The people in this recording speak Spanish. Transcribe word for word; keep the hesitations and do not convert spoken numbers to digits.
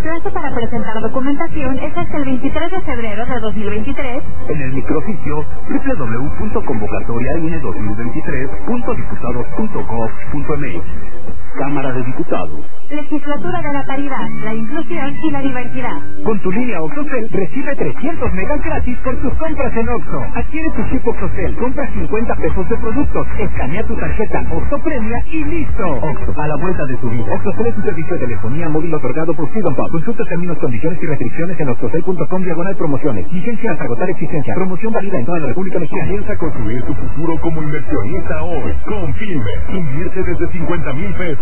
plazo para presentar documentación es hasta el veintitrés de febrero de dos mil veintitrés en el micrositio doble u doble u doble u punto convocatoria i n dos mil veintitrés punto diputados punto gov punto m x. Cámara de Diputados. Legislatura de la Paridad, la Inclusión y la Diversidad. Con tu línea OXXOCEL recibe trescientos megas gratis por tus compras en Oxxo. Adquiere tu chip OXXOCEL, compra cincuenta pesos de productos, escanea tu tarjeta Oxxo Premia y listo. Oxxo, a la vuelta de tu vida. OXXOCEL es un servicio de telefonía móvil otorgado por Freedom Pub. Consulta términos, condiciones y restricciones en oxxocel punto com diagonal promociones. Vigencia hasta agotar existencia. Promoción válida en toda la República Mexicana. Comienza a construir tu futuro como inversionista hoy. Con Filme. Invierte desde cincuenta mil pesos.